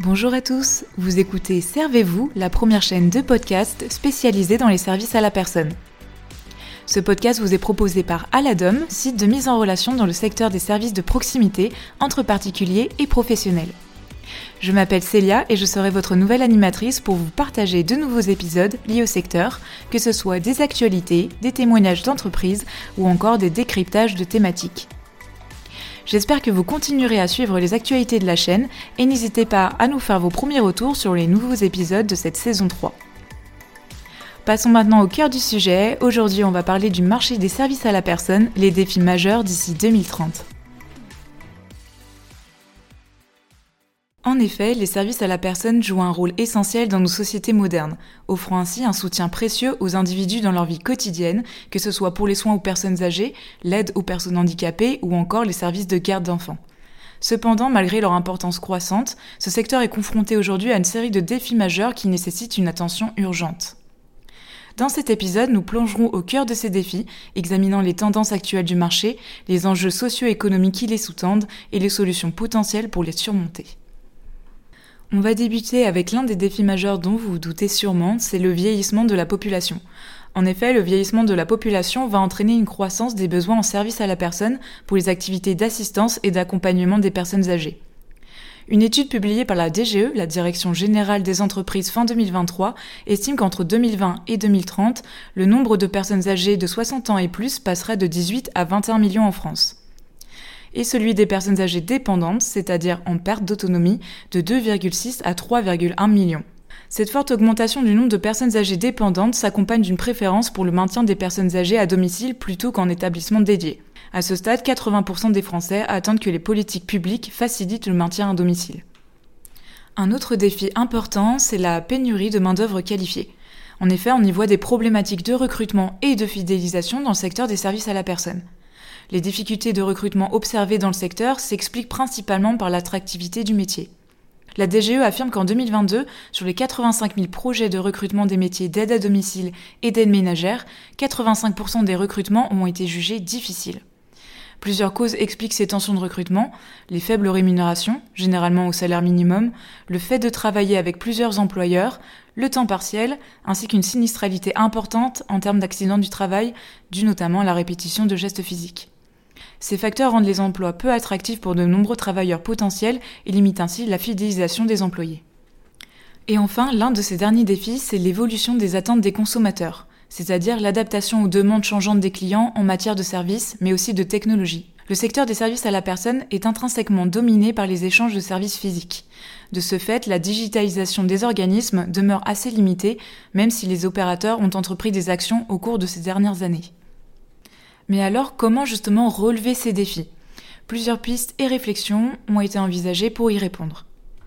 Bonjour à tous, vous écoutez Servez-vous, la première chaîne de podcast spécialisée dans les services à la personne. Ce podcast vous est proposé par Aladom, site de mise en relation dans le secteur des services de proximité entre particuliers et professionnels. Je m'appelle Célia et je serai votre nouvelle animatrice pour vous partager de nouveaux épisodes liés au secteur, que ce soit des actualités, des témoignages d'entreprises ou encore des décryptages de thématiques. J'espère que vous continuerez à suivre les actualités de la chaîne et n'hésitez pas à nous faire vos premiers retours sur les nouveaux épisodes de cette saison 3. Passons maintenant au cœur du sujet. Aujourd'hui, on va parler du marché des services à la personne, les défis majeurs d'ici 2030. En effet, les services à la personne jouent un rôle essentiel dans nos sociétés modernes, offrant ainsi un soutien précieux aux individus dans leur vie quotidienne, que ce soit pour les soins aux personnes âgées, l'aide aux personnes handicapées ou encore les services de garde d'enfants. Cependant, malgré leur importance croissante, ce secteur est confronté aujourd'hui à une série de défis majeurs qui nécessitent une attention urgente. Dans cet épisode, nous plongerons au cœur de ces défis, examinant les tendances actuelles du marché, les enjeux socio-économiques qui les sous-tendent et les solutions potentielles pour les surmonter. On va débuter avec l'un des défis majeurs dont vous vous doutez sûrement, c'est le vieillissement de la population. En effet, le vieillissement de la population va entraîner une croissance des besoins en service à la personne pour les activités d'assistance et d'accompagnement des personnes âgées. Une étude publiée par la DGE, la Direction Générale des Entreprises fin 2023, estime qu'entre 2020 et 2030, le nombre de personnes âgées de 60 ans et plus passerait de 18 à 21 millions en France. Et celui des personnes âgées dépendantes, c'est-à-dire en perte d'autonomie, de 2,6 à 3,1 millions. Cette forte augmentation du nombre de personnes âgées dépendantes s'accompagne d'une préférence pour le maintien des personnes âgées à domicile plutôt qu'en établissement dédié. À ce stade, 80% des Français attendent que les politiques publiques facilitent le maintien à domicile. Un autre défi important, c'est la pénurie de main-d'œuvre qualifiée. En effet, on y voit des problématiques de recrutement et de fidélisation dans le secteur des services à la personne. Les difficultés de recrutement observées dans le secteur s'expliquent principalement par l'attractivité du métier. La DGE affirme qu'en 2022, sur les 85 000 projets de recrutement des métiers d'aide à domicile et d'aide ménagère, 85% des recrutements ont été jugés difficiles. Plusieurs causes expliquent ces tensions de recrutement, les faibles rémunérations, généralement au salaire minimum, le fait de travailler avec plusieurs employeurs, le temps partiel, ainsi qu'une sinistralité importante en termes d'accidents du travail, dû notamment à la répétition de gestes physiques. Ces facteurs rendent les emplois peu attractifs pour de nombreux travailleurs potentiels et limitent ainsi la fidélisation des employés. Et enfin, l'un de ces derniers défis, c'est l'évolution des attentes des consommateurs, c'est-à-dire l'adaptation aux demandes changeantes des clients en matière de services, mais aussi de technologie. Le secteur des services à la personne est intrinsèquement dominé par les échanges de services physiques. De ce fait, la digitalisation des organismes demeure assez limitée, même si les opérateurs ont entrepris des actions au cours de ces dernières années. Mais alors, comment justement relever ces défis ? Plusieurs pistes et réflexions ont été envisagées pour y répondre.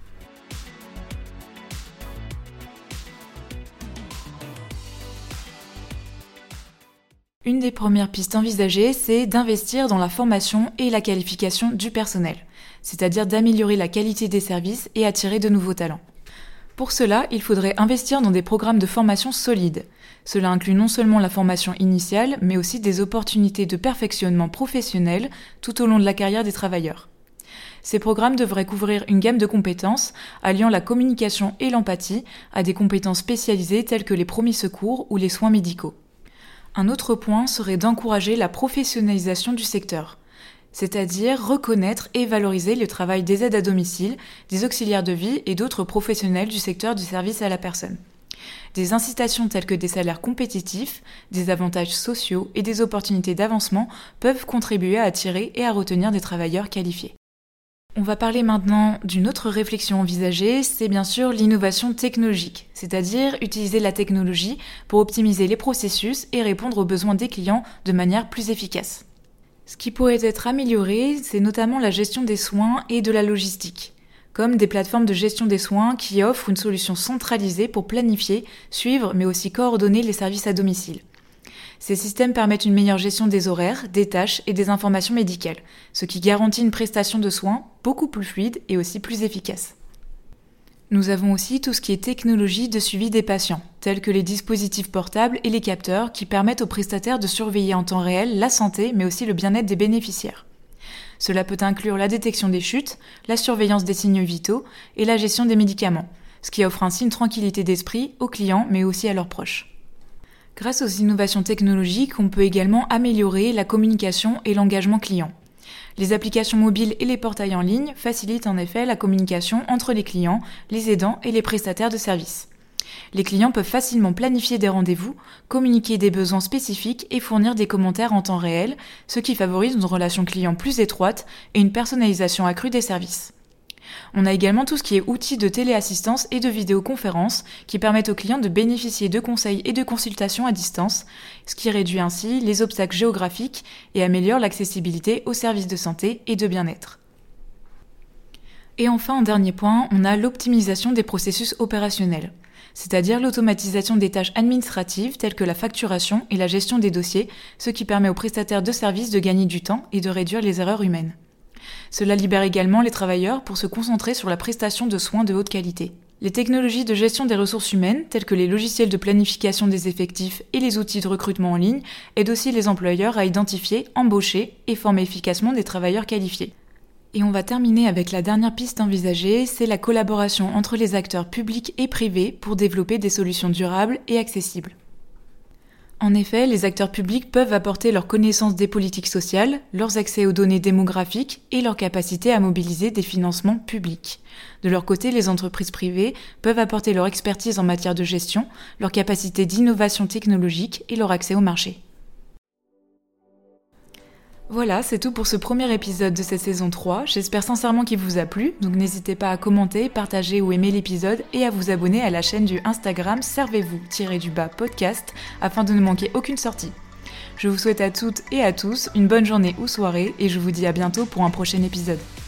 Une des premières pistes envisagées, c'est d'investir dans la formation et la qualification du personnel, c'est-à-dire d'améliorer la qualité des services et attirer de nouveaux talents. Pour cela, il faudrait investir dans des programmes de formation solides. Cela inclut non seulement la formation initiale, mais aussi des opportunités de perfectionnement professionnel tout au long de la carrière des travailleurs. Ces programmes devraient couvrir une gamme de compétences, alliant la communication et l'empathie à des compétences spécialisées telles que les premiers secours ou les soins médicaux. Un autre point serait d'encourager la professionnalisation du secteur, c'est-à-dire reconnaître et valoriser le travail des aides à domicile, des auxiliaires de vie et d'autres professionnels du secteur du service à la personne. Des incitations telles que des salaires compétitifs, des avantages sociaux et des opportunités d'avancement peuvent contribuer à attirer et à retenir des travailleurs qualifiés. On va parler maintenant d'une autre réflexion envisagée, c'est bien sûr l'innovation technologique, c'est-à-dire utiliser la technologie pour optimiser les processus et répondre aux besoins des clients de manière plus efficace. Ce qui pourrait être amélioré, c'est notamment la gestion des soins et de la logistique, comme des plateformes de gestion des soins qui offrent une solution centralisée pour planifier, suivre, mais aussi coordonner les services à domicile. Ces systèmes permettent une meilleure gestion des horaires, des tâches et des informations médicales, ce qui garantit une prestation de soins beaucoup plus fluide et aussi plus efficace. Nous avons aussi tout ce qui est technologie de suivi des patients, tels que les dispositifs portables et les capteurs qui permettent aux prestataires de surveiller en temps réel la santé mais aussi le bien-être des bénéficiaires. Cela peut inclure la détection des chutes, la surveillance des signes vitaux et la gestion des médicaments, ce qui offre ainsi une tranquillité d'esprit aux clients mais aussi à leurs proches. Grâce aux innovations technologiques, on peut également améliorer la communication et l'engagement client. Les applications mobiles et les portails en ligne facilitent en effet la communication entre les clients, les aidants et les prestataires de services. Les clients peuvent facilement planifier des rendez-vous, communiquer des besoins spécifiques et fournir des commentaires en temps réel, ce qui favorise une relation client plus étroite et une personnalisation accrue des services. On a également tout ce qui est outils de téléassistance et de vidéoconférence qui permettent aux clients de bénéficier de conseils et de consultations à distance, ce qui réduit ainsi les obstacles géographiques et améliore l'accessibilité aux services de santé et de bien-être. Et enfin, en dernier point, on a l'optimisation des processus opérationnels, c'est-à-dire l'automatisation des tâches administratives telles que la facturation et la gestion des dossiers, ce qui permet aux prestataires de services de gagner du temps et de réduire les erreurs humaines. Cela libère également les travailleurs pour se concentrer sur la prestation de soins de haute qualité. Les technologies de gestion des ressources humaines, telles que les logiciels de planification des effectifs et les outils de recrutement en ligne, aident aussi les employeurs à identifier, embaucher et former efficacement des travailleurs qualifiés. Et on va terminer avec la dernière piste envisagée, c'est la collaboration entre les acteurs publics et privés pour développer des solutions durables et accessibles. En effet, les acteurs publics peuvent apporter leur connaissance des politiques sociales, leurs accès aux données démographiques et leur capacité à mobiliser des financements publics. De leur côté, les entreprises privées peuvent apporter leur expertise en matière de gestion, leur capacité d'innovation technologique et leur accès au marché. Voilà, c'est tout pour ce premier épisode de cette saison 3. J'espère sincèrement qu'il vous a plu, donc n'hésitez pas à commenter, partager ou aimer l'épisode et à vous abonner à la chaîne du Instagram servez-vous-podcast afin de ne manquer aucune sortie. Je vous souhaite à toutes et à tous une bonne journée ou soirée et je vous dis à bientôt pour un prochain épisode.